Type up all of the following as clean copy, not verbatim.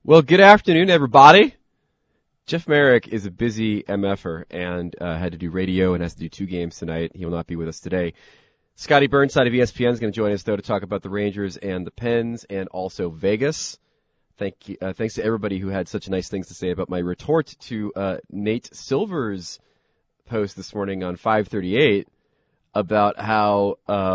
Well, good afternoon, everybody. Jeff Merrick is a busy MFer and had to do radio and has to do 2 games tonight. He will not be with us today. Scotty Burnside of ESPN is going to join us, though, to talk about the Rangers and the Pens and also Vegas. Thanks to everybody who had such nice things to say about my retort to Nate Silver's post this morning on 538 about how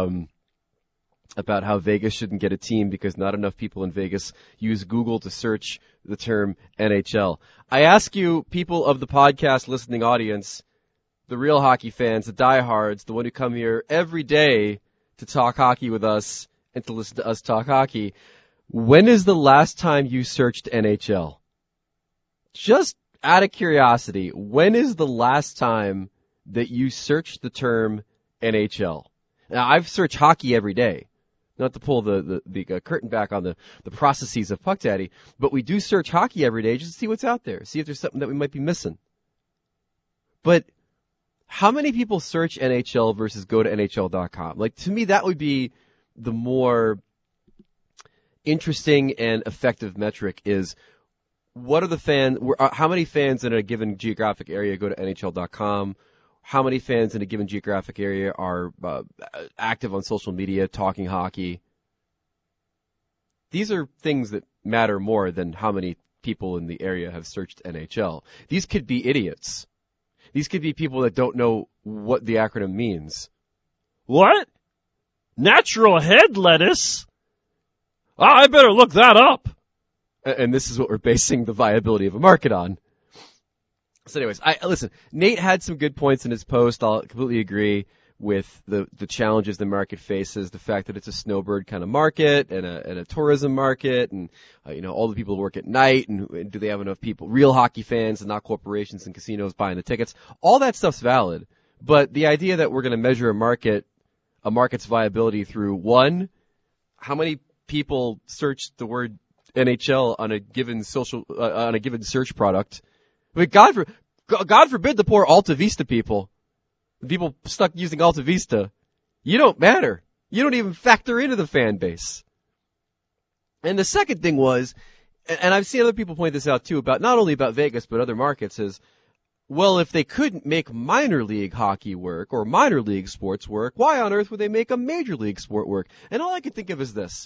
Vegas shouldn't get a team because not enough people in Vegas use Google to search the term NHL. I ask you, people of the podcast listening audience, the real hockey fans, the diehards, the one who come here every day to talk hockey with us and to listen to us talk hockey, when is the last time you searched NHL? Just out of curiosity, when is the last time that you searched the term NHL? Now, I've searched hockey every day. Not to pull the curtain back on the processes of Puck Daddy, but we do search hockey every day just to see what's out there, see if there's something that we might be missing. But how many people search NHL versus go to NHL.com? Like, to me, that would be the more interesting and effective metric is what are how many fans in a given geographic area go to NHL.com? How many fans in a given geographic area are active on social media talking hockey? These are things that matter more than how many people in the area have searched NHL. These could be idiots. These could be people that don't know what the acronym means. What? Natural head lettuce? I better look that up. And this is what we're basing the viability of a market on. So anyways, listen, Nate had some good points in his post. I'll completely agree with the challenges the market faces, the fact that it's a snowbird kind of market and a tourism market, and all the people who work at night, and do they have enough people, real hockey fans and not corporations and casinos buying the tickets. All that stuff's valid. But the idea that we're going to measure a market's viability through, one, how many people search the word NHL on a given search product. I mean, God forbid the poor Alta Vista people, the people stuck using Alta Vista. You don't matter. You don't even factor into the fan base. And the second thing was, and I've seen other people point this out too, about not only about Vegas but other markets, is, well, if they couldn't make minor league hockey work or minor league sports work, why on earth would they make a major league sport work? And all I can think of is this.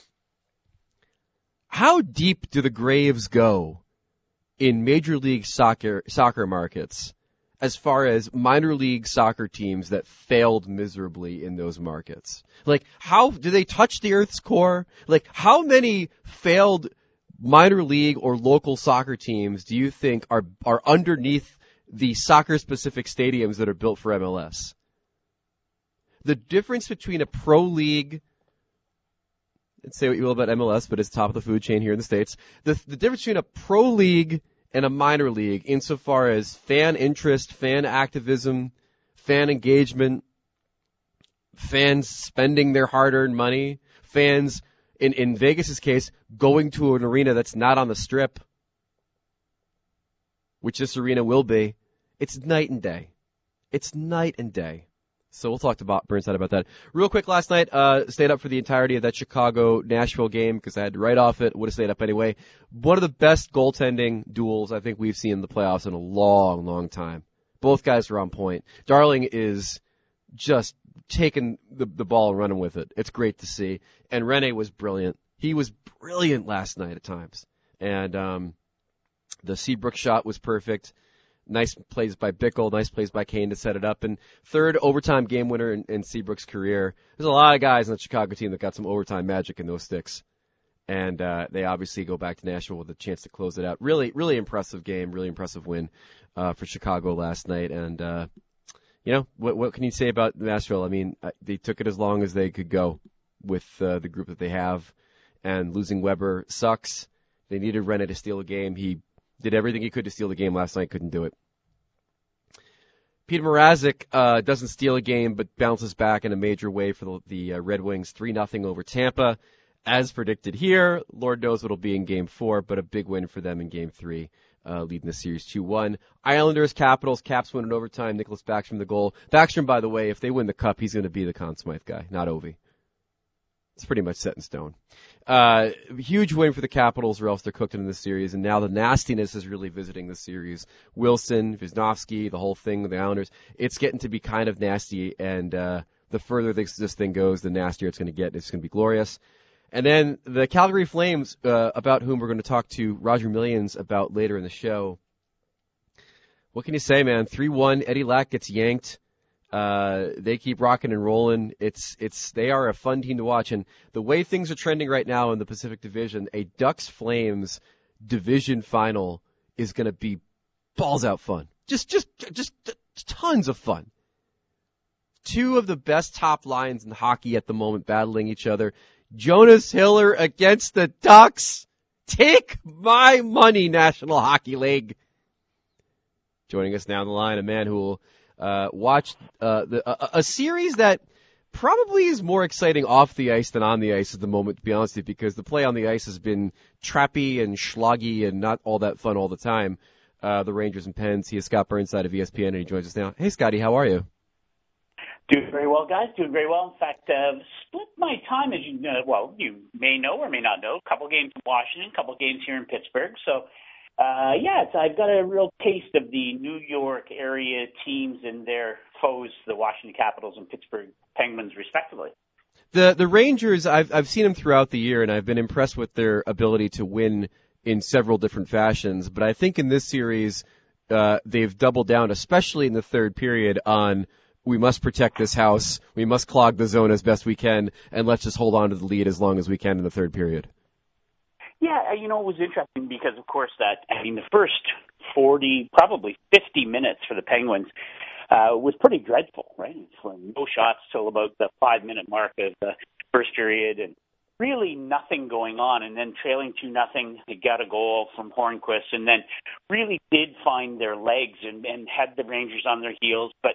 How deep do the graves go in Major League Soccer markets as far as minor league soccer teams that failed miserably in those markets? Like, how do they touch the Earth's core? Like, how many failed minor league or local soccer teams do you think are underneath the soccer-specific stadiums that are built for MLS? The difference between a pro league, say what you will about MLS, but it's top of the food chain here in the States. The difference between a pro league and a minor league insofar as fan interest, fan activism, fan engagement, fans spending their hard-earned money, fans, in Vegas's case, going to an arena that's not on the Strip, which this arena will be. It's night and day. It's night and day. So we'll talk to Burnside about that. Real quick, last night, stayed up for the entirety of that Chicago-Nashville game because I had to write off it. Would have stayed up anyway. One of the best goaltending duels I think we've seen in the playoffs in a long, long time. Both guys are on point. Darling is just taking the ball and running with it. It's great to see. And Rene was brilliant. He was brilliant last night at times. And the Seabrook shot was perfect. Nice plays by Bickle, nice plays by Kane to set it up. And third overtime game winner in Seabrook's career. There's a lot of guys on the Chicago team that got some overtime magic in those sticks. And they obviously go back to Nashville with a chance to close it out. Really, really impressive game, really impressive win for Chicago last night. And, what can you say about Nashville? I mean, they took it as long as they could go with the group that they have. And losing Weber sucks. They needed Rene to steal a game. He did everything he could to steal the game last night, couldn't do it. Peter Mrazek doesn't steal a game, but bounces back in a major way for the Red Wings, 3-0 over Tampa. As predicted here, Lord knows what it'll be in Game 4, but a big win for them in Game 3, leading the series 2-1. Islanders, Capitals, Caps win in overtime. Nicholas Backstrom the goal. Backstrom, by the way, if they win the Cup, he's going to be the Conn Smythe guy, not Ovi. It's pretty much set in stone. Huge win for the Capitals, or else they're cooked in this series, and now the nastiness is really visiting the series. Wilson, Wisnowski, the whole thing with the Islanders, it's getting to be kind of nasty, and the further this thing goes, the nastier it's going to get. It's going to be glorious. And then the Calgary Flames, about whom we're going to talk to Roger Millions about later in the show. What can you say, man? 3-1, Eddie Lack gets yanked. They keep rocking and rolling. They are a fun team to watch. And the way things are trending right now in the Pacific Division, a Ducks Flames division final is going to be balls out fun. Just tons of fun. Two of the best top lines in hockey at the moment battling each other. Jonas Hiller against the Ducks. Take my money, National Hockey League. Joining us now on the line, a man who will watch a series that probably is more exciting off the ice than on the ice at the moment, to be honest with you, because the play on the ice has been trappy and schloggy and not all that fun all the time. The Rangers and Pens. He is Scott Burnside of ESPN, and he joins us now. Hey, Scotty, how are you? Doing very well, guys. Doing very well. In fact, split my time, as you know, you may know or may not know. A couple games in Washington, a couple games here in Pittsburgh. So, I've got a real taste of the New York area teams and their foes, the Washington Capitals and Pittsburgh Penguins, respectively. The Rangers, I've seen them throughout the year, and I've been impressed with their ability to win in several different fashions. But I think in this series, they've doubled down, especially in the third period, on we must protect this house, we must clog the zone as best we can, and let's just hold on to the lead as long as we can in the third period. Yeah, it was interesting because, of course, the first 40, probably 50 minutes for the Penguins was pretty dreadful, right? No shots till about the 5-minute mark of the first period, and really nothing going on. And then trailing 2-0, they got a goal from Hornquist, and then really did find their legs and had the Rangers on their heels. But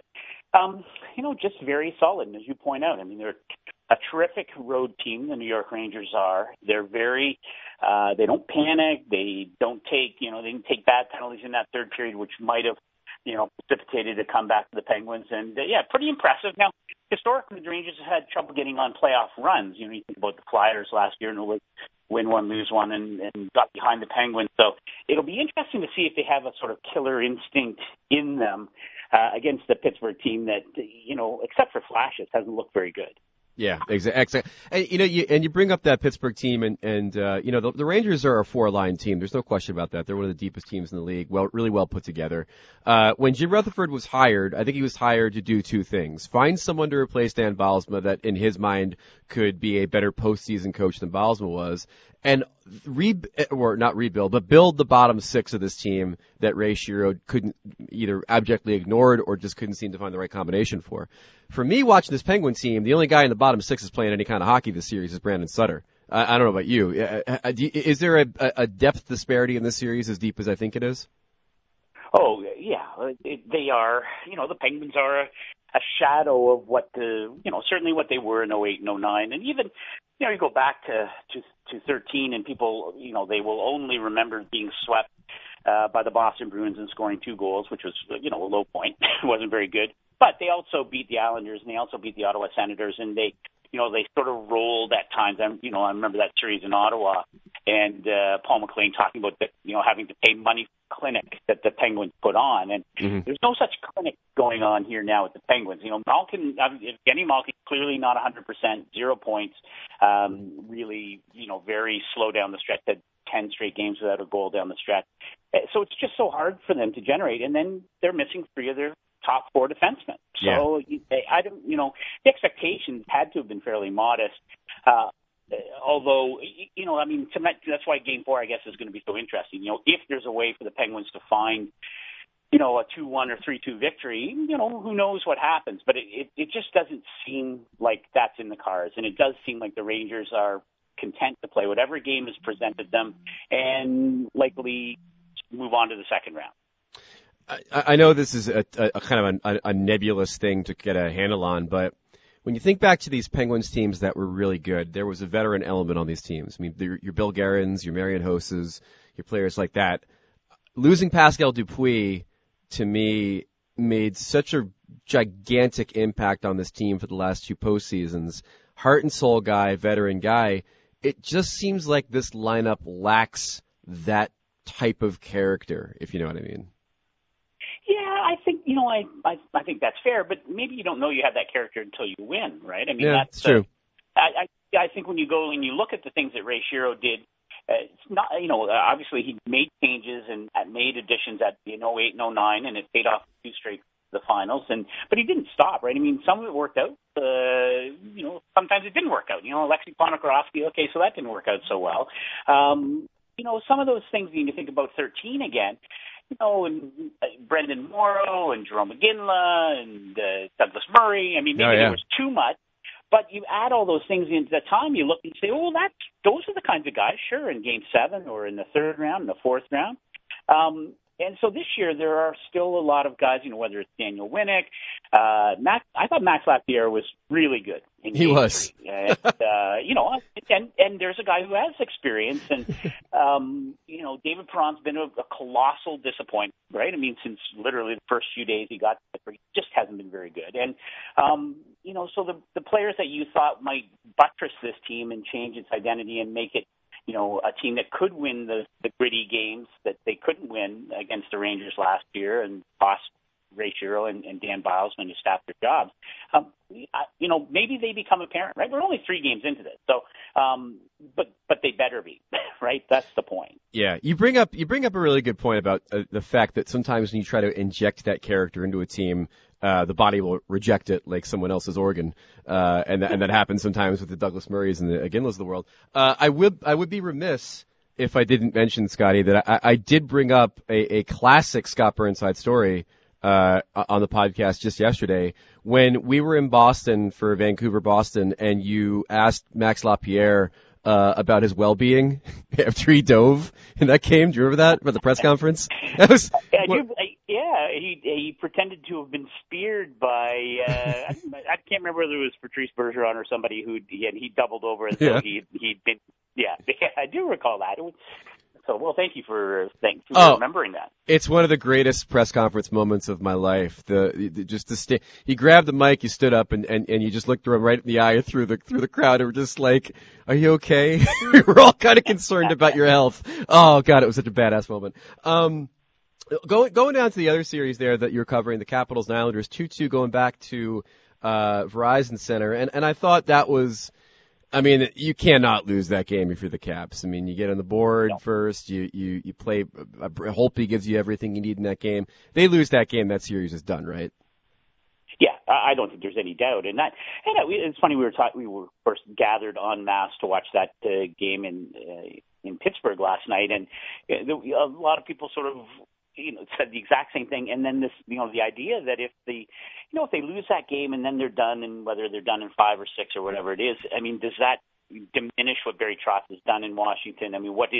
just very solid. And as you point out, they're a terrific road team, the New York Rangers are. They're very, they don't panic. They don't take, they didn't take bad penalties in that third period, which might have, precipitated a comeback to the Penguins. And, pretty impressive. Now, historically, the Rangers have had trouble getting on playoff runs. You think about the Flyers last year, and it was win one, lose one, and got behind the Penguins. So it'll be interesting to see if they have a sort of killer instinct in them against the Pittsburgh team that, except for flashes, hasn't looked very good. Yeah, exactly. And you bring up that Pittsburgh team, and the Rangers are a 4-line team. There's no question about that. They're one of the deepest teams in the league. Really well put together. When Jim Rutherford was hired, I think he was hired to do two things: find someone to replace Dan Bylsma that, in his mind, could be a better postseason coach than Bylsma was, and build the bottom six of this team that Ray Shero couldn't either abjectly ignored or just couldn't seem to find the right combination for. For me, watching this Penguin team, the only guy in the bottom six is playing any kind of hockey this series is Brandon Sutter. I don't know about you. Is there a depth disparity in this series as deep as I think it is? Oh, yeah. They are, the Penguins are a shadow of certainly what they were in 08 and 09. And even, you go back to 13 and people, they will only remember being swept by the Boston Bruins and scoring 2 goals, which was, a low point. It wasn't very good. But they also beat the Islanders and they also beat the Ottawa Senators, and they sort of rolled at times. I remember that series in Ottawa and Paul McLean talking about having to pay money for clinic that the Penguins put on. And there's no such clinic going on here now with the Penguins. Evgeny Malkin, clearly not 100%, 0 points, really, very slow down the stretch, had 10 straight games without a goal down the stretch. So it's just so hard for them to generate. And then they're missing 3 of their top 4 defensemen. So the expectations had to have been fairly modest. Although, that's why Game 4, I guess, is going to be so interesting. If there's a way for the Penguins to find, a 2-1 or 3-2 victory, who knows what happens. But it just doesn't seem like that's in the cards. And it does seem like the Rangers are content to play whatever game is presented them and likely move on to the second round. I know this is a kind of a nebulous thing to get a handle on, but when you think back to these Penguins teams that were really good, there was a veteran element on these teams. Your Bill Guerins, your Marian Hosses, your players like that. Losing Pascal Dupuis, to me, made such a gigantic impact on this team for the last 2 postseasons. heart and soul guy, veteran guy. It just seems like this lineup lacks that type of character, if you know what I mean. Yeah, I think I think that's fair, but maybe you don't know you have that character until you win, right? I mean, yeah, that's true. I think when you go and you look at the things that Ray Shero did, it's not obviously he made changes and made additions in 08 and 09, and it paid off 2 straight the finals, but he didn't stop, right? I mean, some of it worked out. Sometimes it didn't work out. Alexei Ponikarovsky, okay, so that didn't work out so well. Some of those things when you think about 13 again. And Brendan Morrow and Jerome McGinley and Douglas Murray. I mean, maybe there was too much, but you add all those things into the time, you look and say, oh, those are the kinds of guys, sure, in Game 7 or in the 3rd round, in the 4th round. And so this year there are still a lot of guys, whether it's Daniel Winnick, I thought Max Lapierre was really good. He was. And there's a guy who has experience, and David Perron's been a colossal disappointment, right? I mean, since literally the first few days he just hasn't been very good. And so the players that you thought might buttress this team and change its identity and make it a team that could win the gritty games that they couldn't win against the Rangers last year and cost Ray Shero and Dan Biles when you staff their jobs. Maybe they become apparent, right? We're only 3 games into this, so but they better be, right? That's the point. Yeah, you bring up a really good point about the fact that sometimes when you try to inject that character into a team, the body will reject it like someone else's organ, and that happens sometimes with the Douglas Murrays and the Ginlas of the world. I would be remiss if I didn't mention, Scotty, that I did bring up a classic Scott Burnside story on the podcast just yesterday when we were in Boston for Vancouver, Boston, and you asked Max Lapierre about his well-being after he dove in that game. Do you remember that, about the press conference? That was, he pretended to have been speared by, I can't remember whether it was Patrice Bergeron or somebody he doubled over as though he'd been, I do recall that. So, well, thank you for remembering that. It's one of the greatest press conference moments of my life. He grabbed the mic, he stood up, and you just looked him right in the eye through the crowd, and we're just like, "Are you okay?" We were all kind of concerned about your health. Oh God, it was such a badass moment. Going down to the other series there that you're covering, the Capitals and Islanders, 2-2 going back to Verizon Center, and I thought that was. I mean, you cannot lose that game if you're the Caps. I mean, you get on the board first, you play, Holtby gives you everything you need in that game. They lose that game, that series is done, right? Yeah, I don't think there's any doubt in that. And it's funny, we were first gathered en masse to watch that game in Pittsburgh last night, and a lot of people sort of said the exact same thing. And then this, the idea that if they lose that game and then they're done, and whether they're done in 5 or 6 or whatever it is, I mean, does that diminish what Barry Trotz has done in Washington? I mean, what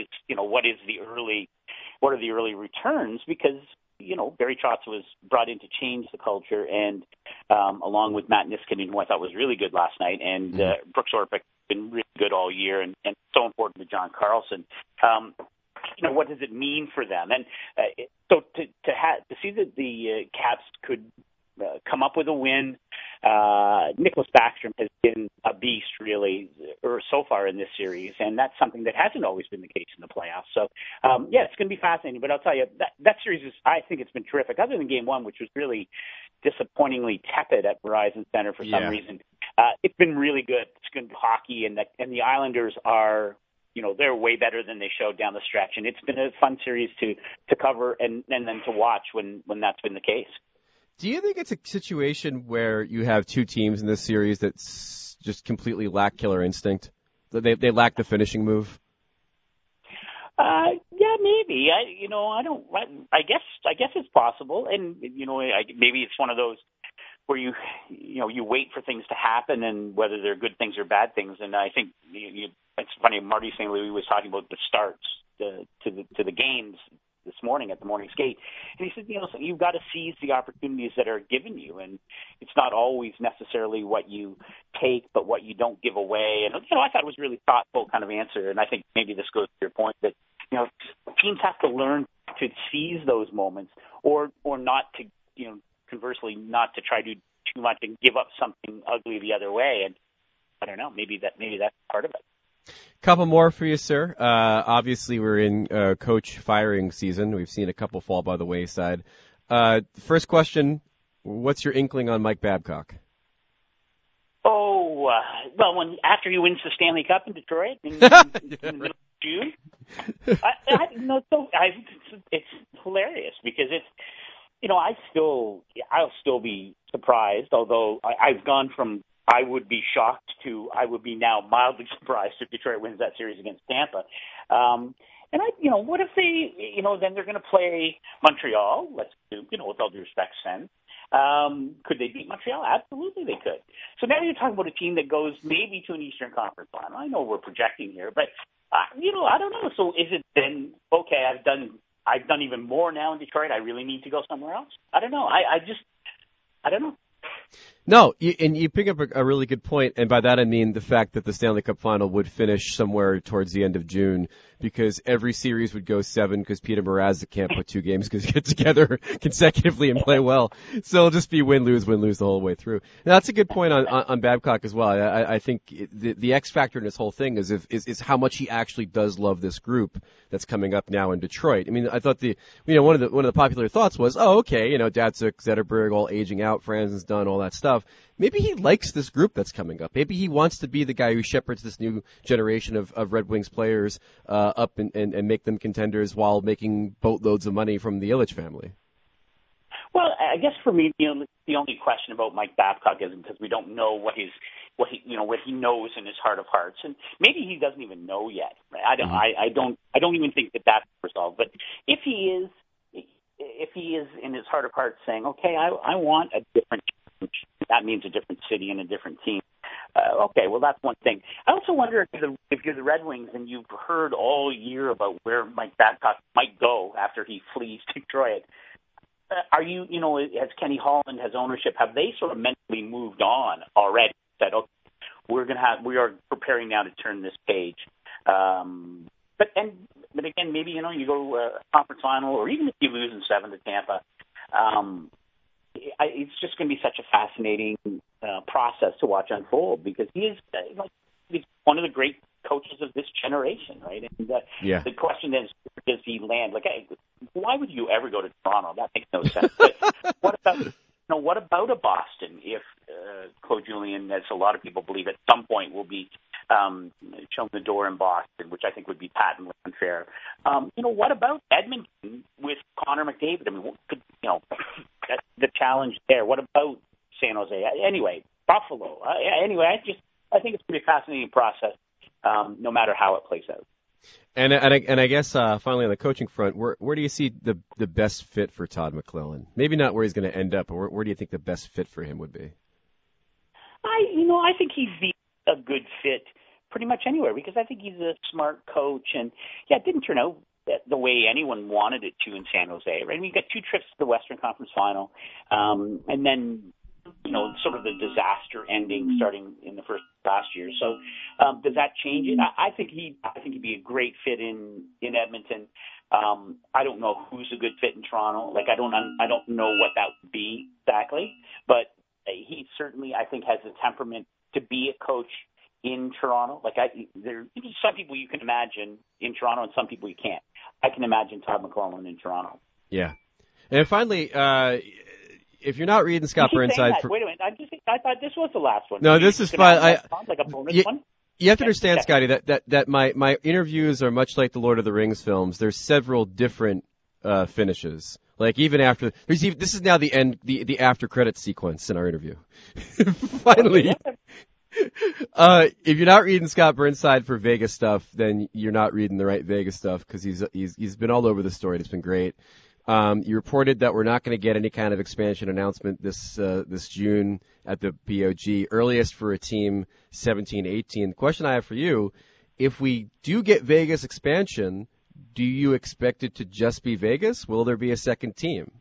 are the early returns? Because, Barry Trotz was brought in to change the culture, and along with Matt Niskanen, who I thought was really good last night, and Brooks Orpik been really good all year, and so important to John Carlson. What does it mean for them? And so to see that the Caps could come up with a win. Nicholas Backstrom has been a beast, really, so far in this series, and that's something that hasn't always been the case in the playoffs. So, it's going to be fascinating. But I'll tell you, that series I think it's been terrific. Other than Game 1, which was really disappointingly tepid at Verizon Center for some reason, it's been really good. It's good hockey, and the Islanders are. They're way better than they showed down the stretch, and it's been a fun series to cover and then to watch when that's been the case. Do you think it's a situation where you have 2 teams in this series that just completely lack killer instinct? They lack the finishing move? Yeah, maybe. I guess it's possible, and maybe it's one of those where you wait for things to happen, and whether they're good things or bad things. And I think it's funny. Marty St. Louis was talking about the starts to the games this morning at the morning skate, and he said, you've got to seize the opportunities that are given you, and it's not always necessarily what you take, but what you don't give away. And I thought it was a really thoughtful kind of answer, and I think maybe this goes to your point that teams have to learn to seize those moments, or not to conversely not to try to do too much and give up something ugly the other way. And I don't know. Maybe that's part of it. Couple more for you, sir. Obviously, we're in coach firing season. We've seen a couple fall by the wayside. First question, what's your inkling on Mike Babcock? Oh, well, after he wins the Stanley Cup in Detroit in the middle of June, it's hilarious because it's, I'll still be surprised, although I've gone from I would be shocked to I would be now mildly surprised if Detroit wins that series against Tampa. What if they, then they're going to play Montreal, let's do, with all due respect, Sen. Could they beat Montreal? Absolutely they could. So now you're talking about a team that goes maybe to an Eastern Conference final. I know we're projecting here, but, I don't know. So is it then, okay, I've done even more now in Detroit. I really need to go somewhere else? I don't know. I don't know. No, you pick up a really good point, and by that I mean the fact that the Stanley Cup final would finish somewhere towards the end of June, because every series would go 7 because Peter Mrazek can't put 2 games because get together consecutively and play well. So it'll just be win-lose the whole way through. And that's a good point on Babcock as well. I think the X factor in this whole thing is how much he actually does love this group that's coming up now in Detroit. I mean, I thought one of the popular thoughts was, Datsuk, Zetterberg, all aging out, Franzen's done, all that stuff. Maybe he likes this group that's coming up. Maybe he wants to be the guy who shepherds this new generation of Red Wings players up and make them contenders while making boatloads of money from the Ilitch family. Well, I guess for me, the only question about Mike Babcock is because we don't know what he knows in his heart of hearts, and maybe he doesn't even know yet. Right? I don't even think that's resolved. But if he is in his heart of hearts saying, okay, I want a different, that means a different city and a different team. Okay, well, that's one thing. I also wonder if you're the Red Wings and you've heard all year about where Mike Babcock might go after he flees Detroit. Are you, has Kenny Holland, has ownership, have they sort of mentally moved on already? Said, okay, we are preparing now to turn this page. But again, maybe you go a conference final, or even if you lose in 7 to Tampa. It's just going to be such a fascinating process to watch unfold because he is he's one of the great coaches of this generation, right? And the question is, where does he land? Why would you ever go to Toronto? That makes no sense. But what about a Boston if Claude Julien, as a lot of people believe, at some point will be shown the door in Boston, which I think would be patently unfair. What about Edmonton with Connor McDavid? I mean, that's the challenge there. What about San Jose? Anyway, Buffalo. I think it's going to be a fascinating process, no matter how it plays out. And I guess finally on the coaching front, where do you see the best fit for Todd McLellan? Maybe not where he's going to end up, but where do you think the best fit for him would be? I think he'd be a good fit pretty much anywhere because I think he's a smart coach, and it didn't turn out the way anyone wanted it to in San Jose. Right? I mean, you got 2 trips to the Western Conference Final, and then sort of the disaster ending starting in the first last year. So does that change it? I think he'd be a great fit in Edmonton. I don't know who's a good fit in Toronto. I don't know what that would be exactly, but he certainly, I think, has the temperament to be a coach in Toronto. There some people you can imagine in Toronto and some people you can't. I can imagine Todd McLellan in Toronto. Yeah. And finally, if you're not reading Scott Burnside, wait a minute. I thought this was the last one. No, this is fine. Like a bonus one. You have to understand, Scotty, that my interviews are much like the Lord of the Rings films. There's several different finishes. Even after this is now the end, the after credits sequence in our interview. Finally. If you're not reading Scott Burnside for Vegas stuff, then you're not reading the right Vegas stuff because he's been all over the story. It's been great. You reported that we're not going to get any kind of expansion announcement this June at the BOG, earliest for a team 17-18. The question I have for you, if we do get Vegas expansion, do you expect it to just be Vegas? Will there be a second team?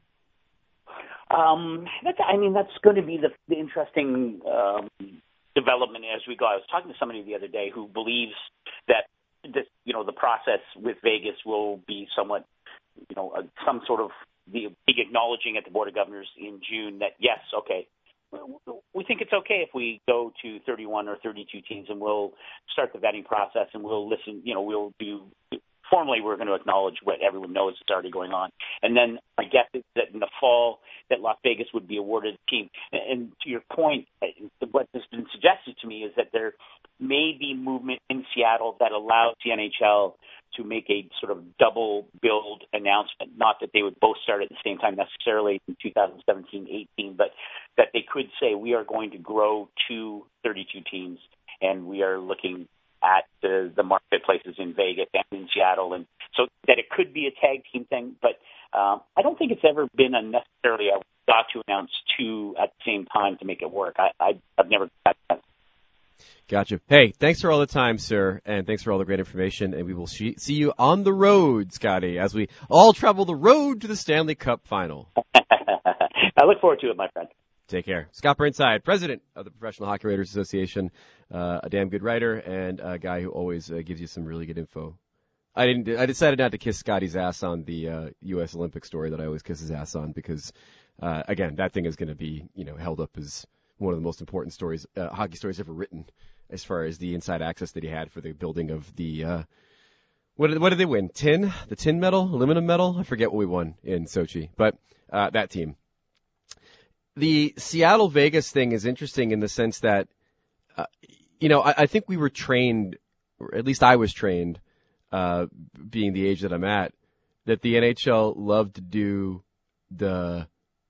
That's going to be the interesting development as we go. I was talking to somebody the other day who believes that the process with Vegas will be somewhat, some sort of the big acknowledging at the Board of Governors in June that yes, okay, we think it's okay if we go to 31 or 32 teams, and we'll start the vetting process, and we'll listen. We'll do. Formally, we're going to acknowledge what everyone knows is already going on. And then I guess that in the fall that Las Vegas would be awarded a team. And to your point, what has been suggested to me is that there may be movement in Seattle that allows the NHL to make a sort of double build announcement. Not that they would both start at the same time necessarily in 2017-18, but that they could say we are going to grow to 32 teams, and we are looking at the marketplaces in Vegas and in Seattle, and so that it could be a tag team thing. But I don't think it's ever been necessarily a got to announce two at the same time to make it work. I've never had that. Gotcha. Hey, thanks for all the time, sir, and thanks for all the great information, and we will see you on the road, Scotty, as we all travel the road to the Stanley Cup final. I look forward to it, my friend. Take care. Scott Burnside, president of the Professional Hockey Writers Association, a damn good writer and a guy who always gives you some really good info. I decided not to kiss Scotty's ass on the U.S. Olympic story that I always kiss his ass on because, again, that thing is going to be held up as one of the most important stories, hockey stories ever written, as far as the inside access that he had for the building of the what did they win? Tin? The tin medal? Aluminum medal? I forget what we won in Sochi, but that team. The Seattle-Vegas thing is interesting in the sense that, I think we were trained, or at least I was trained, being the age that I'm at, that the NHL loved to do the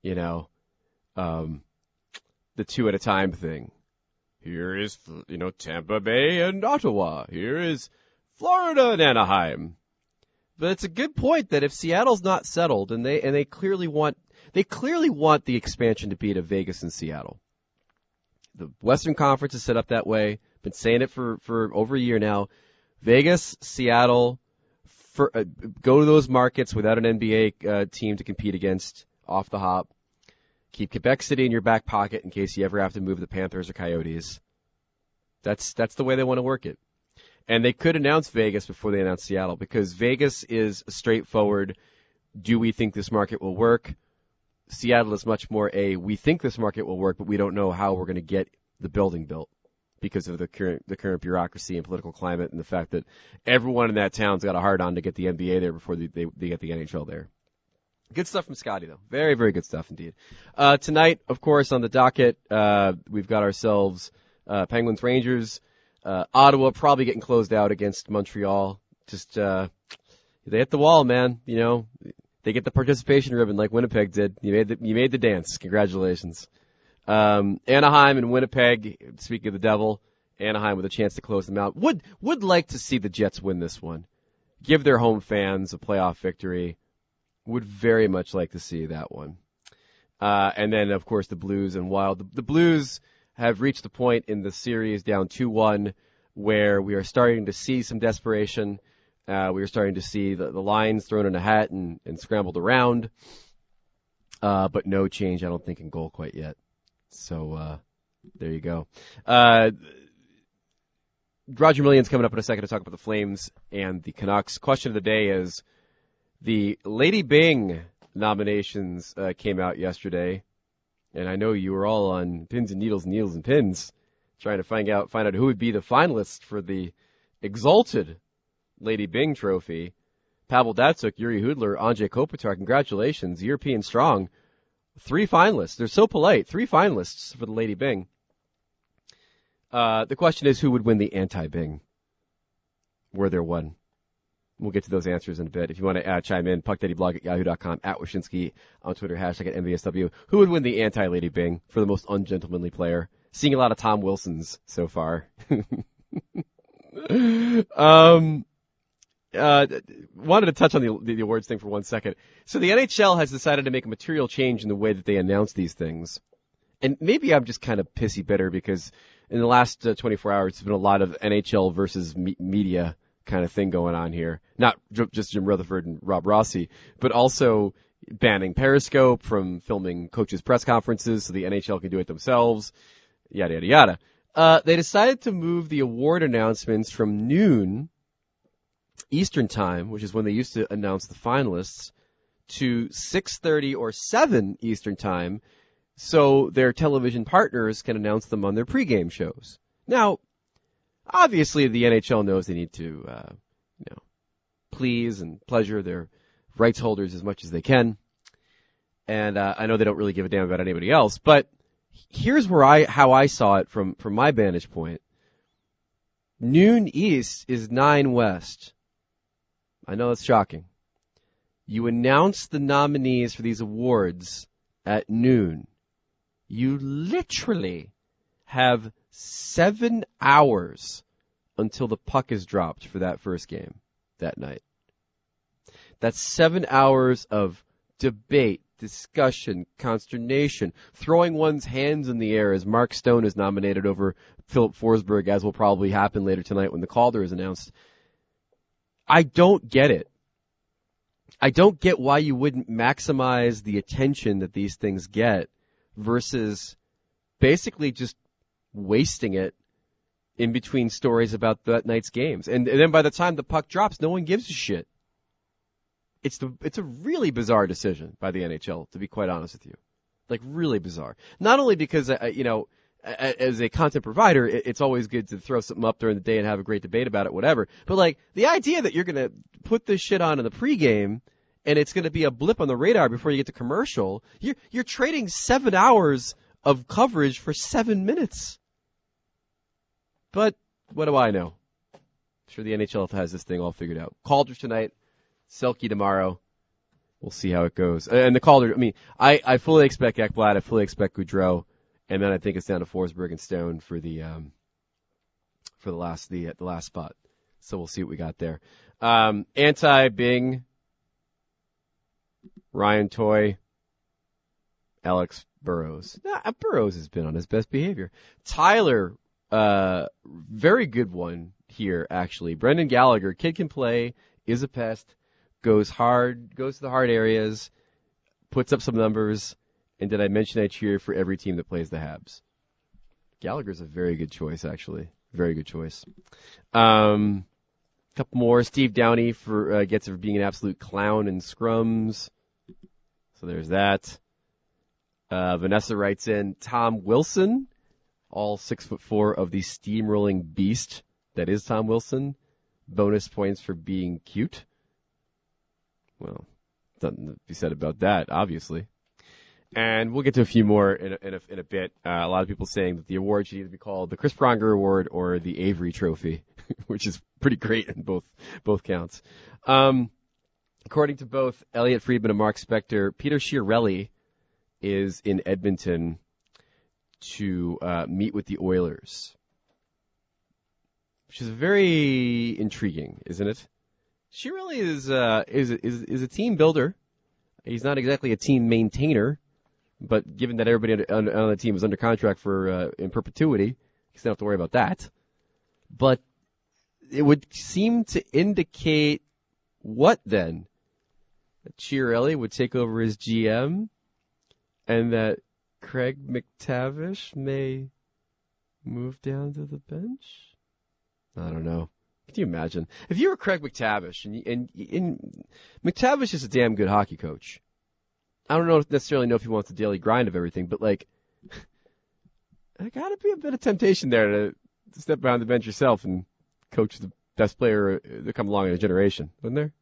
two at a time thing. Here is, Tampa Bay and Ottawa. Here is Florida and Anaheim. But it's a good point that if Seattle's not settled, and they clearly want the expansion to be to Vegas and Seattle. The Western Conference is set up that way. Been saying it for over a year now. Vegas, Seattle, go to those markets without an NBA team to compete against off the hop. Keep Quebec City in your back pocket in case you ever have to move the Panthers or Coyotes. That's the way they want to work it. And they could announce Vegas before they announce Seattle because Vegas is straightforward. Do we think this market will work? Seattle is much more we think this market will work, but we don't know how we're going to get the building built because of the current bureaucracy and political climate and the fact that everyone in that town's got a hard on to get the NBA there before they get the NHL there. Good stuff from Scotty, though. Very, very good stuff indeed. Tonight, of course, on the docket, we've got ourselves Penguins Rangers. Ottawa probably getting closed out against Montreal. Just they hit the wall, man. They get the participation ribbon like Winnipeg did. You made the dance. Congratulations. Anaheim and Winnipeg, speaking of the devil, Anaheim with a chance to close them out. Would like to see the Jets win this one. Give their home fans a playoff victory. Would very much like to see that one. And then, of course, the Blues and Wild. The Blues have reached the point in the series down 2-1 where we are starting to see some desperation. We are starting to see the lines thrown in a hat and scrambled around. But no change, I don't think, in goal quite yet. So there you go. Roger Million's coming up in a second to talk about the Flames and the Canucks. Question of the day is, the Lady Byng nominations came out yesterday, and I know you were all on pins and needles and pins trying to find out who would be the finalists for the exalted Lady Byng trophy. Pavel Datsyuk, Yuri Hudler, Andrzej Kopitar, congratulations, European strong. 3 finalists. They're so polite. 3 finalists for the Lady Byng. The question is, who would win the anti-Byng? Were there one? We'll get to those answers in a bit. If you want to chime in, puckdaddyblog@yahoo.com, @Wyszynski on Twitter, #MVSW. Who would win the anti-Lady Byng for the most ungentlemanly player? Seeing a lot of Tom Wilsons so far. Wanted to touch on the awards thing for 1 second. So the NHL has decided to make a material change in the way that they announce these things. And maybe I'm just kind of pissy bitter because in the last 24 hours, there's been a lot of NHL versus media kind of thing going on here. Not just Jim Rutherford and Rob Rossi, but also banning Periscope from filming coaches' press conferences so the NHL can do it themselves, yada, yada, yada. They decided to move the award announcements from noon Eastern time, which is when they used to announce the finalists, to 6:30 or 7 Eastern time, so their television partners can announce them on their pregame shows. Now, obviously, the NHL knows they need to, please and pleasure their rights holders as much as they can. And I know they don't really give a damn about anybody else, but here's how I saw it from my vantage point. Noon East is 9 West. I know it's shocking. You announce the nominees for these awards at noon. You literally have 7 hours until the puck is dropped for that first game that night. That's 7 hours of debate, discussion, consternation, throwing one's hands in the air as Mark Stone is nominated over Philip Forsberg, as will probably happen later tonight when the Calder is announced. I don't get it. I don't get why you wouldn't maximize the attention that these things get versus basically just wasting it in between stories about that night's games. And then by the time the puck drops, no one gives a shit. It's a really bizarre decision by the NHL, to be quite honest with you. Like, really bizarre. Not only because, as a content provider, it's always good to throw something up during the day and have a great debate about it, whatever. But, like, the idea that you're going to put this shit on in the pregame and it's going to be a blip on the radar before you get to commercial, you're trading 7 hours of coverage for 7 minutes. But what do I know? I'm sure the NHL has this thing all figured out. Calder tonight, Selke tomorrow. We'll see how it goes. And the Calder, I fully expect Ekblad, I fully expect Goudreau. And then I think it's down to Forsberg and Stone for the last spot. So we'll see what we got there. Anti-Bing, Ryan Toy, Alex Burrows. Burrows has been on his best behavior. Tyler, very good one here, actually. Brendan Gallagher, kid can play, is a pest, goes to the hard areas, puts up some numbers. And did I mention I cheer for every team that plays the Habs? Gallagher's a very good choice, actually. Very good choice. Couple more. Steve Downey gets it for being an absolute clown in scrums. So there's that. Vanessa writes in, Tom Wilson, all 6'4" of the steamrolling beast that is Tom Wilson. Bonus points for being cute. Well, nothing to be said about that, obviously. And we'll get to a few more in a bit. A lot of people saying that the award should either be called the Chris Pronger Award or the Avery Trophy, which is pretty great in both counts. According to both Elliot Friedman and Mark Spector, Peter Chiarelli is in Edmonton to meet with the Oilers, which is very intriguing, isn't it? Chiarelli is a team builder. He's not exactly a team maintainer. But given that everybody on the team is under contract for in perpetuity, you don't have to worry about that. But it would seem to indicate what then? That Chiarelli would take over as GM, and that Craig McTavish may move down to the bench? I don't know. Can you imagine? If you were Craig McTavish, and McTavish is a damn good hockey coach. I don't necessarily know if he wants the daily grind of everything, but there got to be a bit of temptation there to step behind the bench yourself and coach the best player to come along in a generation, wouldn't there?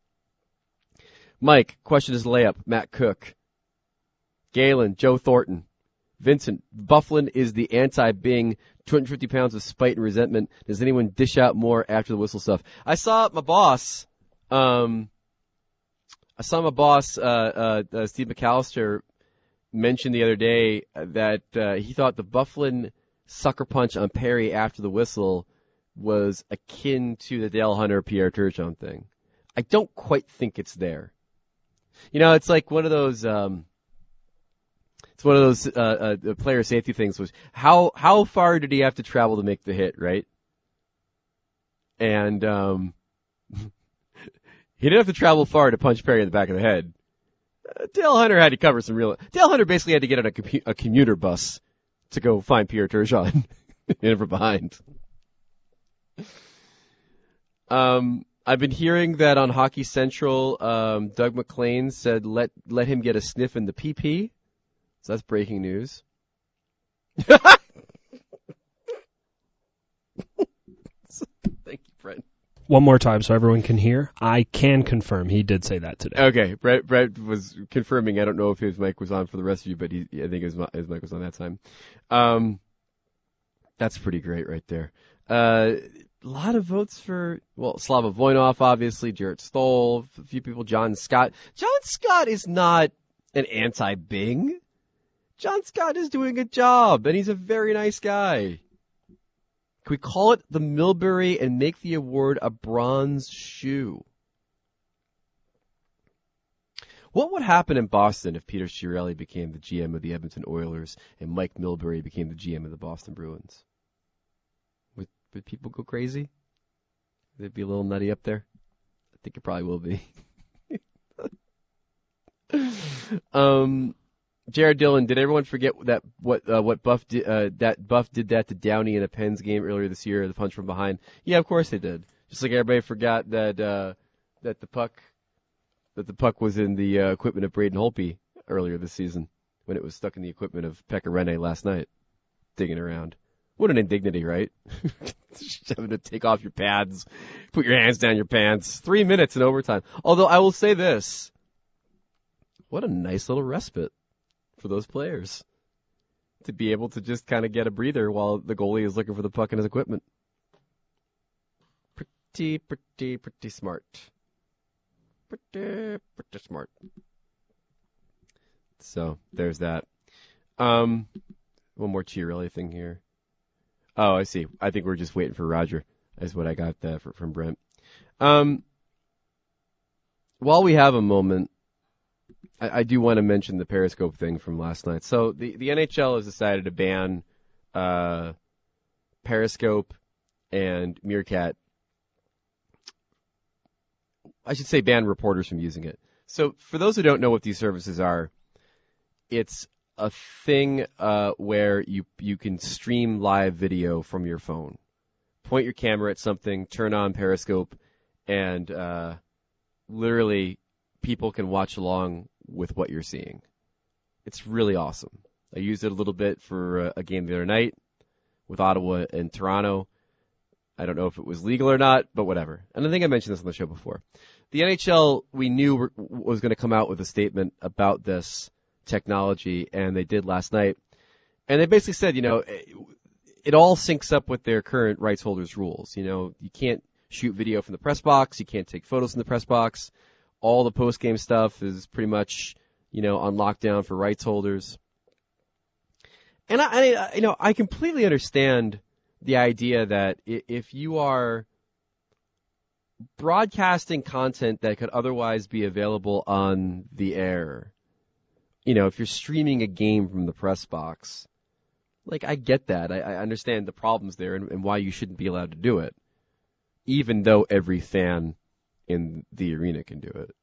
Mike, question is layup. Matt Cook. Galen, Joe Thornton. Vincent, Bufflin is the anti-Bing, 250 pounds of spite and resentment. Does anyone dish out more after the whistle stuff? I saw my boss, Steve McAllister mentioned the other day that he thought the Bufflin sucker punch on Perry after the whistle was akin to the Dale Hunter Pierre Turgeon thing. I don't quite think it's there. It's like one of those player safety things was how far did he have to travel to make the hit, right? And he didn't have to travel far to punch Perry in the back of the head. Dale Hunter had to cover some real. Dale Hunter basically had to get on a commuter bus to go find Pierre Turgeon in from behind. I've been hearing that on Hockey Central, Doug McLean said let him get a sniff in the PP So that's breaking news. Thank you, Brent. One more time so everyone can hear. I can confirm he did say that today. Okay, Brett was confirming. I don't know if his mic was on for the rest of you, but I think his mic was on that time. That's pretty great right there. A lot of votes for, Slava Voinov, obviously, Jarrett Stoll, a few people, John Scott. John Scott is not an anti-Bing. John Scott is doing a job, and he's a very nice guy. Can we call it the Milbury and make the award a bronze shoe? What would happen in Boston if Peter Chiarelli became the GM of the Edmonton Oilers and Mike Milbury became the GM of the Boston Bruins? Would people go crazy? They'd be a little nutty up there. I think it probably will be. Jared Dillon, did everyone forget that what Buff did? That Buff did that to Downey in a Pens game earlier this year, the punch from behind. Yeah, of course they did. Just like everybody forgot that the puck was in the equipment of Braden Holtby earlier this season when it was stuck in the equipment of Pekka Rinne last night, digging around. What an indignity, right? Just having to take off your pads, put your hands down your pants. 3 minutes in overtime. Although I will say this, what a nice little respite for those players to be able to just kind of get a breather while the goalie is looking for the puck in his equipment. Pretty smart. Pretty smart. So there's that. One more Chiarelli thing here. Oh, I see. I think we're just waiting for Roger, is what I got from Brent. While we have a moment, I do want to mention the Periscope thing from last night. So the NHL has decided to ban Periscope and Meerkat. I should say ban reporters from using it. So for those who don't know what these services are, it's a thing where you can stream live video from your phone. Point your camera at something, turn on Periscope, and literally people can watch along with what you're seeing. It's really awesome. I used it a little bit for a game the other night with Ottawa and Toronto. I don't know if it was legal or not, but whatever. And I think I mentioned this on the show before. The NHL, we knew was going to come out with a statement about this technology, and they did last night. And they basically said, it all syncs up with their current rights holders' rules. You can't shoot video from the press box. You can't take photos from the press box. All the post-game stuff is pretty much, on lockdown for rights holders. And I completely understand the idea that if you are broadcasting content that could otherwise be available on the air, if you're streaming a game from the press box, I get that. I understand the problems there and why you shouldn't be allowed to do it, even though every fan in the arena can do it.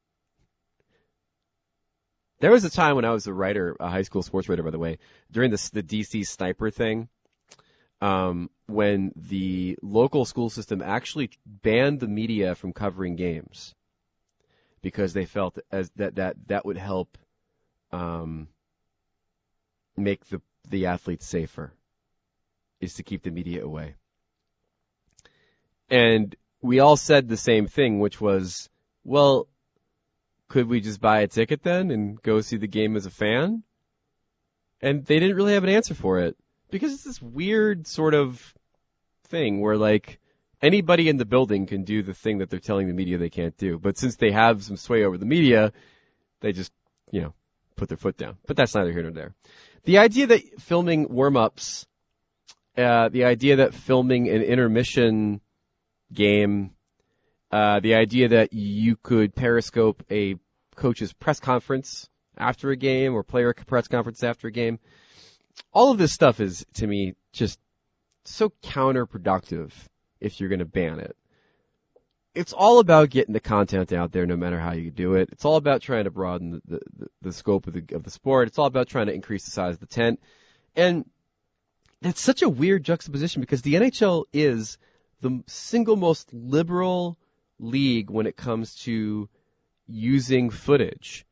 There was a time when I was a writer, a high school sports writer, by the way, during the DC sniper thing, when the local school system actually banned the media from covering games because they felt that would help make the athletes safer, is to keep the media away. And we all said the same thing, which was, well, could we just buy a ticket then and go see the game as a fan? And they didn't really have an answer for it because it's this weird sort of thing where anybody in the building can do the thing that they're telling the media they can't do. But since they have some sway over the media, they just, put their foot down. But that's neither here nor there. The idea that filming warm-ups, the idea that filming an intermission game, the idea that you could Periscope a coach's press conference after a game or player press conference after a game, all of this stuff is, to me, just so counterproductive if you're going to ban it. It's all about getting the content out there no matter how you do it. It's all about trying to broaden the scope of the sport. It's all about trying to increase the size of the tent. And that's such a weird juxtaposition because the NHL is the single most liberal league when it comes to using footage.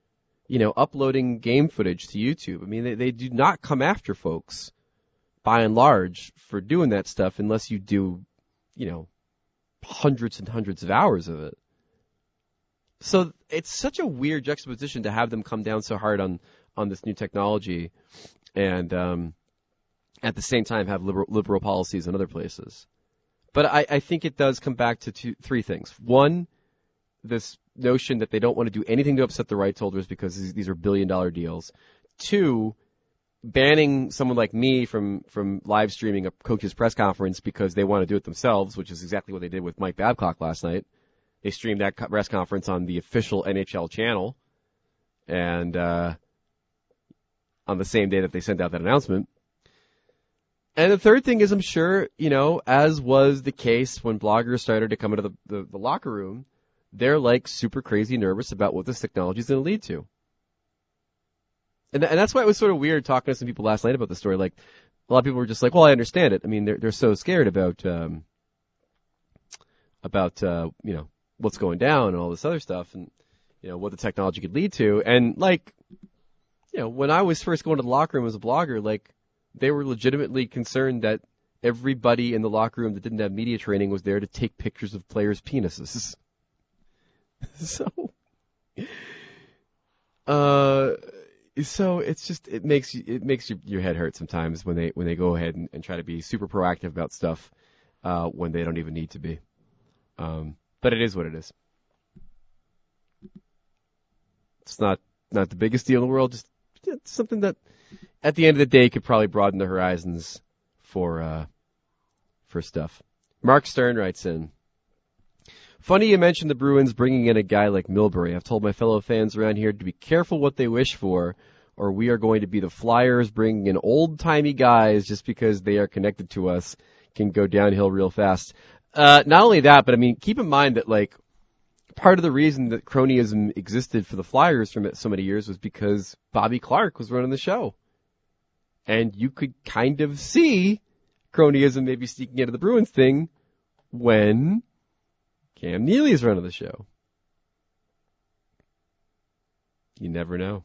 uploading game footage to YouTube. I mean, they do not come after folks, by and large, for doing that stuff unless you do, hundreds and hundreds of hours of it. So it's such a weird juxtaposition to have them come down so hard on this new technology and at the same time have liberal policies in other places. But I think it does come back to three things. One, this notion that they don't want to do anything to upset the rights holders because these are billion-dollar deals. Two, banning someone like me from live streaming a coach's press conference because they want to do it themselves, which is exactly what they did with Mike Babcock last night. They streamed that press conference on the official NHL channel, and on the same day that they sent out that announcement. And the third thing is, I'm sure, as was the case when bloggers started to come into the locker room, they're like super crazy nervous about what this technology is going to lead to. And that's why it was sort of weird talking to some people last night about the story. Like, a lot of people were just like, well, I understand it. I mean, they're so scared about what's going down and all this other stuff and, what the technology could lead to. And when I was first going to the locker room as a blogger, they were legitimately concerned that everybody in the locker room that didn't have media training was there to take pictures of players' penises. So it's just, it makes your head hurt sometimes when they go ahead and try to be super proactive about stuff, when they don't even need to be. But it is what it is. It's not the biggest deal in the world, just something that at the end of the day could probably broaden the horizons for stuff. Mark Stern writes in, funny you mentioned the Bruins bringing in a guy like Milbury. I've told my fellow fans around here to be careful what they wish for, or we are going to be the Flyers bringing in old-timey guys just because they are connected to us, can go downhill real fast. Not only that, but I mean, keep in mind that part of the reason that cronyism existed for the Flyers for so many years was because Bobby Clark was running the show. And you could kind of see cronyism maybe sneaking into the Bruins thing when Cam Neely is running the show. You never know.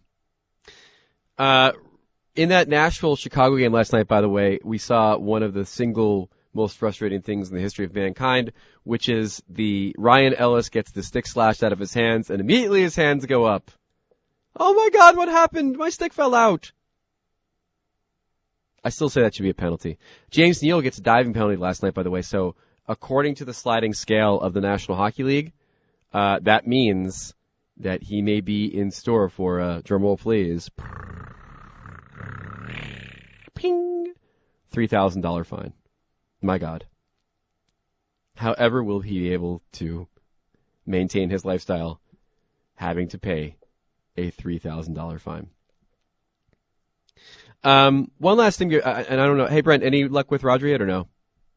In that Nashville-Chicago game last night, by the way, we saw one of the single most frustrating things in the history of mankind, which is the Ryan Ellis gets the stick slashed out of his hands, and immediately his hands go up. Oh my God, what happened? My stick fell out. I still say that should be a penalty. James Neal gets a diving penalty last night, by the way, so according to the sliding scale of the National Hockey League, that means that he may be in store for a drumroll, please. Ping! $3,000 fine. My God. However will he be able to maintain his lifestyle having to pay a $3,000 fine? One last thing, and I don't know. Hey, Brent, any luck with Rodri yet or no?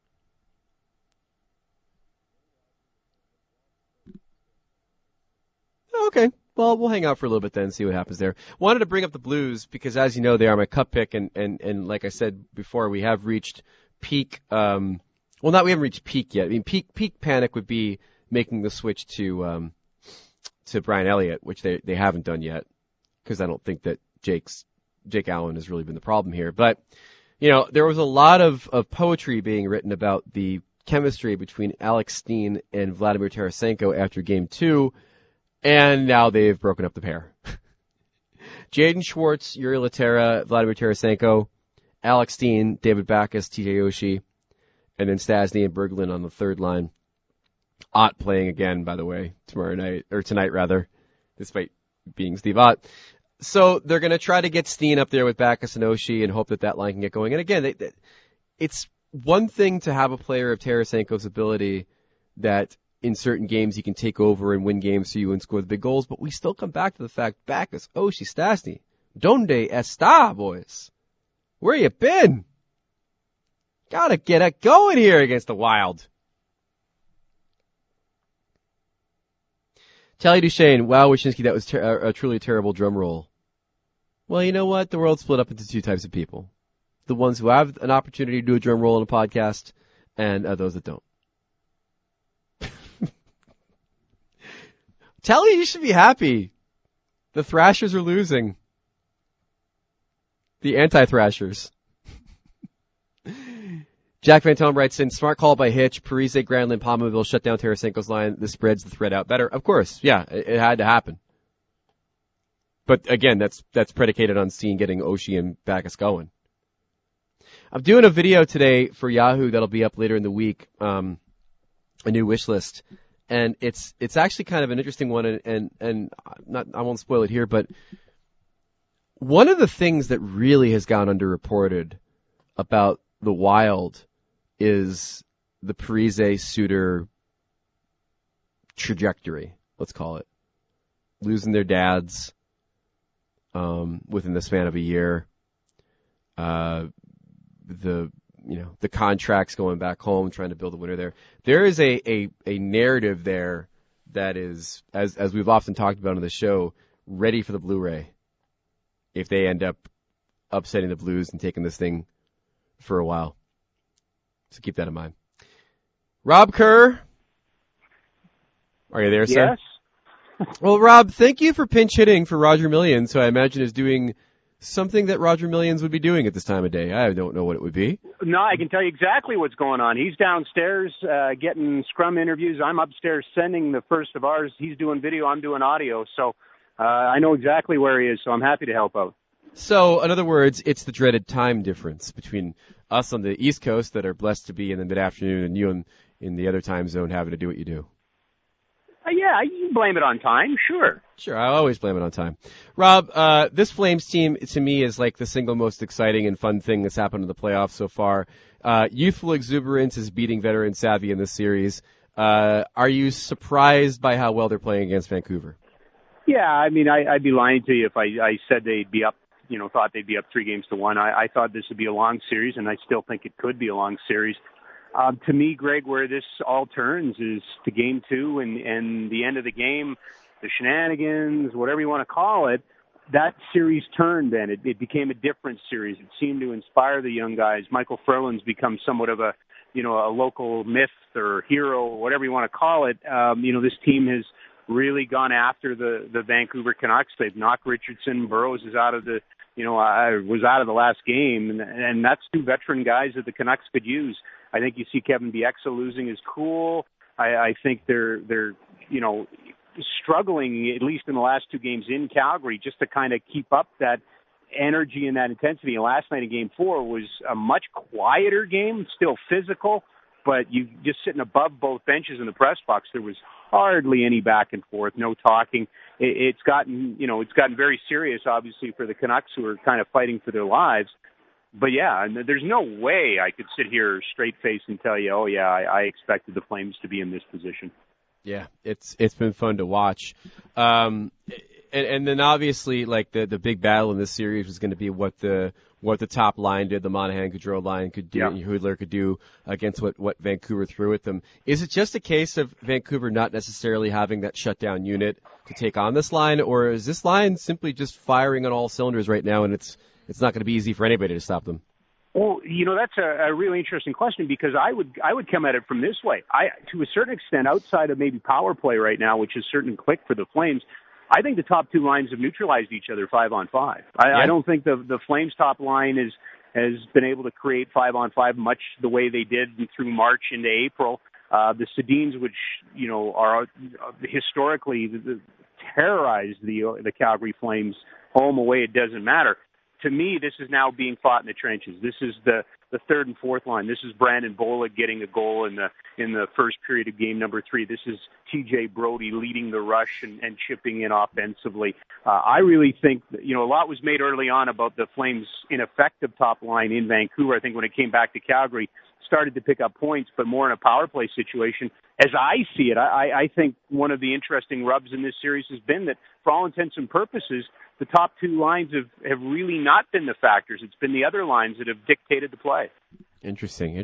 Okay. Well, we'll hang out for a little bit then and see what happens there. Wanted to bring up the Blues because, as you know, they are my cup pick, and like I said before, we have reached peak. We haven't reached peak yet. I mean, peak panic would be making the switch to Brian Elliott, which they haven't done yet, because I don't think that Jake Allen has really been the problem here. But there was a lot of poetry being written about the chemistry between Alex Steen and Vladimir Tarasenko after Game 2. And now they've broken up the pair. Jaden Schwartz, Yuri Laterra, Vladimir Tarasenko, Alex Steen, David Backes, TJ Oshie, and then Stastny and Berglund on the third line. Ott playing again, by the way, tonight rather, despite being Steve Ott. So they're going to try to get Steen up there with Backes and Oshie and hope that line can get going. And again, it's one thing to have a player of Tarasenko's ability that in certain games he can take over and win games for you and score the big goals, but we still come back to the fact, Backes, Oshie, Stastny, donde está, boys? Where you been? Gotta get it going here against the Wild. Tally Duchesne, wow, Wyshynski, that was a truly terrible drum roll. Well, you know what? The world's split up into two types of people. The ones who have an opportunity to do a drum roll on a podcast, and those that don't. Tally, you should be happy. The Thrashers are losing. The anti-Thrashers. Jack Van Tome writes in, smart call by Hitch, Parise, Granlund, Palmerville shut down Tarasenko's line. This spreads the threat out better. Of course, yeah, it had to happen. But again, that's predicated on seeing getting Oshie and Backes going. I'm doing a video today for Yahoo that'll be up later in the week, a new wish list. And it's actually kind of an interesting one, and I won't spoil it here, but one of the things that really has gone underreported about the Wild is the Parise Suter trajectory, let's call it. Losing their dads within the span of a year. The contracts going back home, trying to build a winner there. There is a narrative there that is, as we've often talked about on the show, ready for the Blu-ray if they end up upsetting the Blues and taking this thing for a while. So keep that in mind. Rob Kerr. Are you there, sir? Yes. Well, Rob, thank you for pinch hitting for Roger Millions, who I imagine is doing something that Roger Millions would be doing at this time of day. I don't know what it would be. No, I can tell you exactly what's going on. He's downstairs getting scrum interviews. I'm upstairs sending the first of ours. He's doing video. I'm doing audio. So I know exactly where he is, so I'm happy to help out. So, in other words, it's the dreaded time difference between us on the East Coast that are blessed to be in the mid-afternoon and you in the other time zone having to do what you do. Yeah, you blame it on time, sure. Sure, I always blame it on time. Rob, this Flames team, to me, is like the single most exciting and fun thing that's happened in the playoffs so far. Youthful exuberance is beating veteran savvy in this series. Are you surprised by how well they're playing against Vancouver? Yeah, I mean, I'd be lying to you if I said they'd be up, thought they'd be up 3-1. I thought this would be a long series, and I still think it could be a long series. To me, Greg, where this all turns is to Game 2 and the end of the game, the shenanigans, whatever you want to call it. That series turned then. It became a different series. It seemed to inspire the young guys. Michael Furlan's become somewhat of a local myth or hero, whatever you want to call it. This team has really gone after the Vancouver Canucks. They've knocked Richardson. Burroughs is out of the, was out of the last game, and that's two veteran guys that the Canucks could use. I think you see Kevin Bieksa losing his cool. I think they're struggling, at least in the last two games in Calgary, just to kind of keep up that energy and that intensity. And last night in Game 4 was a much quieter game, still physical, but you just sitting above both benches in the press box, there was hardly any back and forth, no talking. It's gotten very serious, obviously, for the Canucks, who are kind of fighting for their lives. But yeah, and there's no way I could sit here straight face and tell you, oh yeah, I expected the Flames to be in this position. Yeah, it's been fun to watch. And then obviously, like the big battle in this series was going to be what the top line did, the Monahan-Gaudreau line could do, and Hudler could do against what Vancouver threw at them. Is it just a case of Vancouver not necessarily having that shutdown unit to take on this line, or is this line simply just firing on all cylinders right now, and it's not going to be easy for anybody to stop them? Well, that's a really interesting question, because I would come at it from this way. To a certain extent, outside of maybe power play right now, which is certainly click for the Flames, I think the top two lines have neutralized each other 5-on-5. I don't think the Flames top line has been able to create 5-on-5 much the way they did through March into April. The Sedins, which are historically terrorized the Calgary Flames, home, away, it doesn't matter. To me, this is now being fought in the trenches. This is the third and fourth line. This is Brandon Bollig getting a goal in the first period of game number 3. This is TJ Brody leading the rush and chipping in offensively. I really think that, a lot was made early on about the Flames' ineffective top line in Vancouver. I think when it came back to Calgary, started to pick up points, but more in a power play situation. As I see it, I think one of the interesting rubs in this series has been that, for all intents and purposes, the top two lines have really not been the factors. It's been the other lines that have dictated the play. Interesting.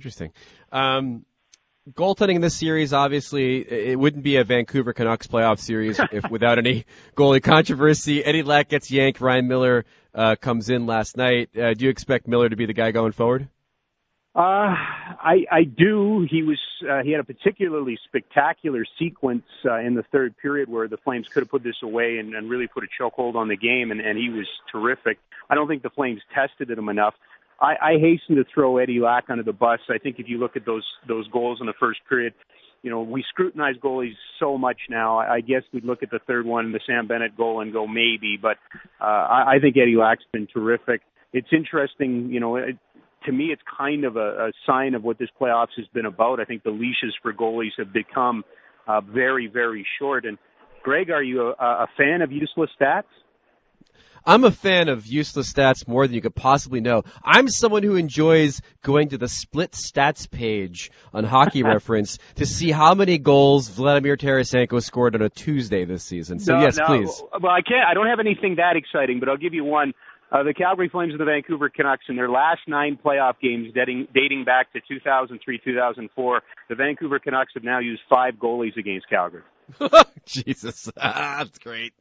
Goaltending in this series, obviously, it wouldn't be a Vancouver Canucks playoff series if without any goalie controversy. Eddie Lack gets yanked. Ryan Miller comes in last night. Do you expect Miller to be the guy going forward? I do. He had a particularly spectacular sequence in the third period where the Flames could have put this away and really put a chokehold on the game, and he was terrific. I don't think the Flames tested him enough. I hasten to throw Eddie Lack under the bus. I think if you look at those goals in the first period, we scrutinize goalies so much now. I guess we'd look at the third one, the Sam Bennett goal, and go maybe, but I think Eddie Lack's been terrific. It's interesting, to me, it's kind of a sign of what this playoffs has been about. I think the leashes for goalies have become very, very short. And Greg, are you a fan of useless stats? I'm a fan of useless stats more than you could possibly know. I'm someone who enjoys going to the split stats page on Hockey Reference to see how many goals Vladimir Tarasenko scored on a Tuesday this season. So please. Well, I don't have anything that exciting, but I'll give you one. The Calgary Flames and the Vancouver Canucks in their last 9 playoff games dating back to 2003-2004, the Vancouver Canucks have now used 5 goalies against Calgary. Jesus, that's great.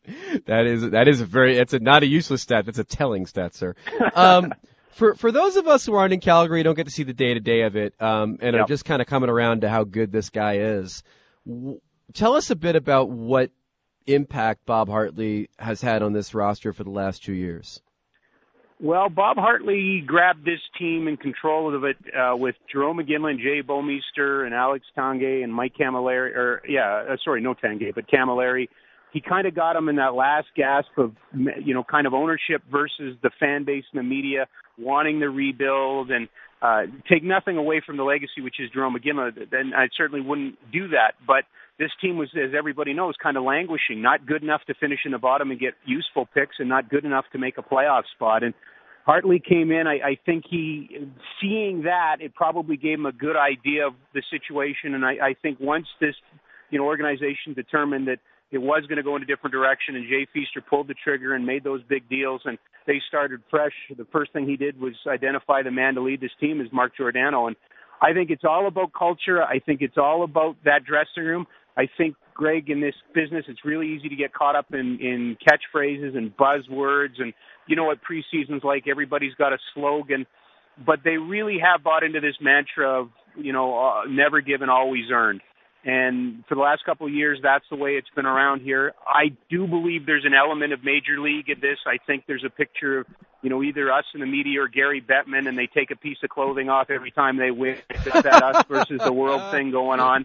It's not a useless stat. That's a telling stat, sir. For those of us who aren't in Calgary, don't get to see the day-to-day of it, and are just kind of coming around to how good this guy is. Tell us a bit about what impact Bob Hartley has had on this roster for the last 2 years. Well, Bob Hartley grabbed this team in control of it with Jerome McGinley, Jay Bouwmeester, and Alex Tanguay and Mike Camilleri. No Tanguay, but Camilleri. He kind of got them in that last gasp of, kind of ownership versus the fan base and the media wanting to rebuild and take nothing away from the legacy, which is Jerome McGinley. Then I certainly wouldn't do that. But this team was, as everybody knows, kind of languishing, not good enough to finish in the bottom and get useful picks and not good enough to make a playoff spot. And Hartley came in. I think seeing that, it probably gave him a good idea of the situation. And I think once this, organization determined that it was going to go in a different direction and Jay Feaster pulled the trigger and made those big deals and they started fresh, the first thing he did was identify the man to lead this team is Mark Giordano. And I think it's all about culture. I think it's all about that dressing room. I think, Greg, in this business, it's really easy to get caught up in catchphrases and buzzwords. And you know what preseason's like. Everybody's got a slogan. But they really have bought into this mantra of, never given, always earned. And for the last couple of years, that's the way it's been around here. I do believe there's an element of Major League in this. I think there's a picture of, either us in the media or Gary Bettman, and they take a piece of clothing off every time they win. It's that us versus the world thing going on.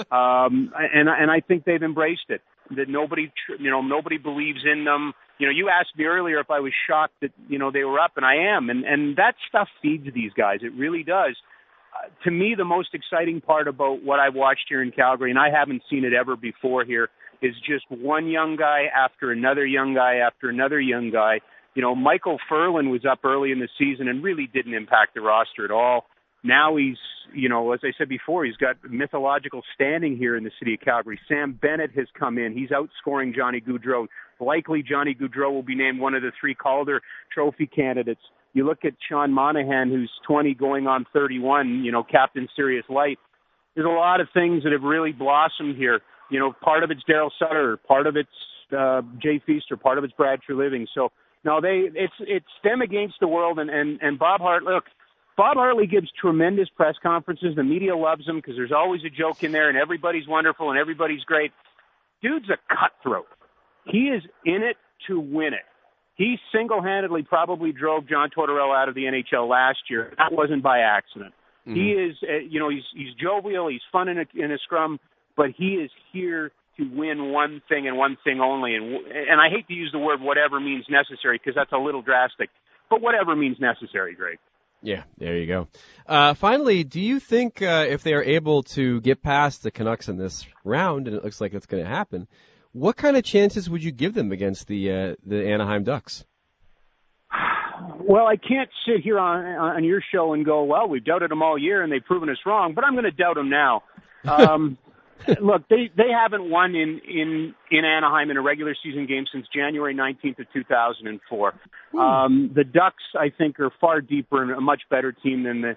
And I think they've embraced it. That nobody believes in them. You asked me earlier if I was shocked that, they were up, and I am. And that stuff feeds these guys. It really does. To me, the most exciting part about what I've watched here in Calgary, and I haven't seen it ever before here, is just one young guy after another young guy after another young guy. Michael Ferland was up early in the season and really didn't impact the roster at all. Now he's, as I said before, he's got mythological standing here in the city of Calgary. Sam Bennett has come in. He's outscoring Johnny Gaudreau. Likely Johnny Gaudreau will be named one of the 3 Calder Trophy candidates. You look at Sean Monahan, who's 20 going on 31, Captain Serious Light. There's a lot of things that have really blossomed here. Part of it's Daryl Sutter, part of it's Jay Feaster, part of it's Brad Treliving. So, no, it's them against the world. And Bob Hartley, look, Bob Hartley gives tremendous press conferences. The media loves him because there's always a joke in there, and everybody's wonderful and everybody's great. Dude's a cutthroat. He is in it to win it. He single-handedly probably drove John Tortorella out of the NHL last year. That wasn't by accident. Mm-hmm. He is, he's jovial, he's fun in a scrum, but he is here to win one thing and one thing only. And I hate to use the word whatever means necessary because that's a little drastic, but whatever means necessary, Greg. Yeah, there you go. Finally, do you think if they are able to get past the Canucks in this round, and it looks like it's going to happen, what kind of chances would you give them against the Anaheim Ducks? Well, I can't sit here on your show and go, well, we've doubted them all year and they've proven us wrong, but I'm going to doubt them now. Look, they haven't won in Anaheim in a regular season game since January 19th of 2004. The Ducks, I think, are far deeper and a much better team the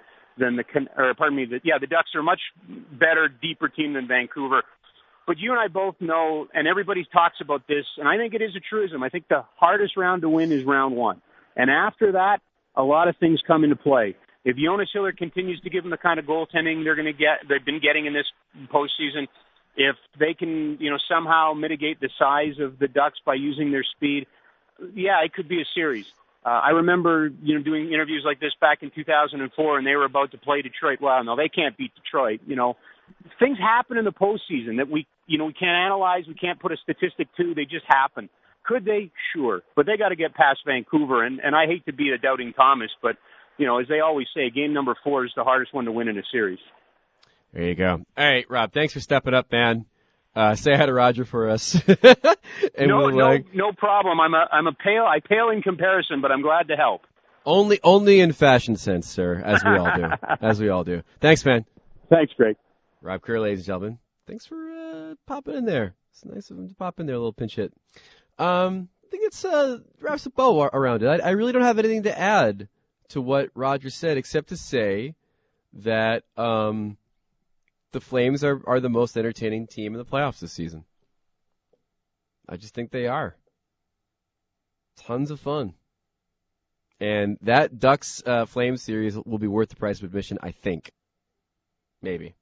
Ducks are a much better, deeper team than Vancouver. But you and I both know, and everybody talks about this, and I think it is a truism. I think the hardest round to win is round 1. And after that, a lot of things come into play. If Jonas Hiller continues to give them the kind of goaltending they've been getting in this postseason, if they can, somehow mitigate the size of the Ducks by using their speed, yeah, it could be a series. I remember, doing interviews like this back in 2004, and they were about to play Detroit. Well, no, they can't beat Detroit. Things happen in the postseason that we can't analyze. We can't put a statistic to. They just happen. Could they? Sure. But they got to get past Vancouver. And I hate to be a doubting Thomas, but, as they always say, game number 4 is the hardest one to win in a series. There you go. All right, Rob, thanks for stepping up, man. Say hi to Roger for us. And no problem. I pale in comparison, but I'm glad to help. Only in fashion sense, sir, as we all do. As we all do. Thanks, man. Thanks, Greg. Rob Kerr, ladies and gentlemen. Thanks for popping in there. It's nice of him to pop in there, a little pinch hit. I think it's wraps a bow around it. I really don't have anything to add to what Roger said, except to say that the Flames are the most entertaining team in the playoffs this season. I just think they are. Tons of fun. And that Ducks Flames series will be worth the price of admission, I think. Maybe.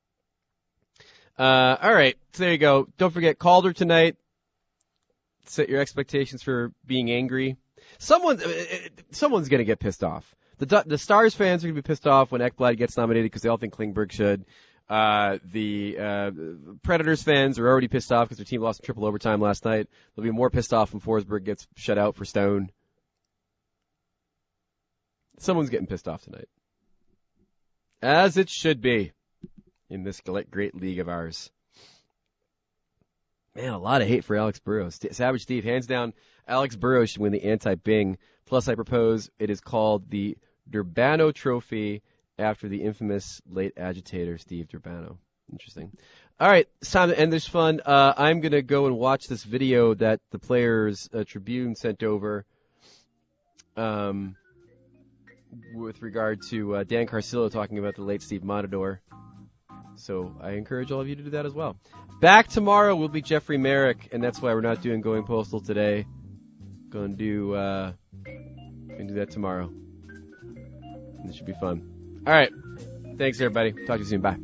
All right, so there you go. Don't forget Calder tonight. Set your expectations for being angry. Someone's going to get pissed off. The Stars fans are going to be pissed off when Ekblad gets nominated because they all think Klingberg should. The Predators fans are already pissed off because their team lost in triple overtime last night. They'll be more pissed off when Forsberg gets shut out for Stone. Someone's getting pissed off tonight. As it should be in this great league of ours. Man, a lot of hate for Alex Burrows. Savage Steve, hands down, Alex Burrows should win the anti-Bing. Plus, I propose it is called the Durbano Trophy after the infamous late agitator, Steve Durbano. Interesting. All right, it's time to end this fun. I'm going to go and watch this video that the Players Tribune sent over with regard to Dan Carcillo talking about the late Steve Montador. So I encourage all of you to do that as well. Back tomorrow will be Jeffrey Merrick, and that's why we're not doing Going Postal today. Going to do that tomorrow. And it should be fun. All right. Thanks, everybody. Talk to you soon. Bye.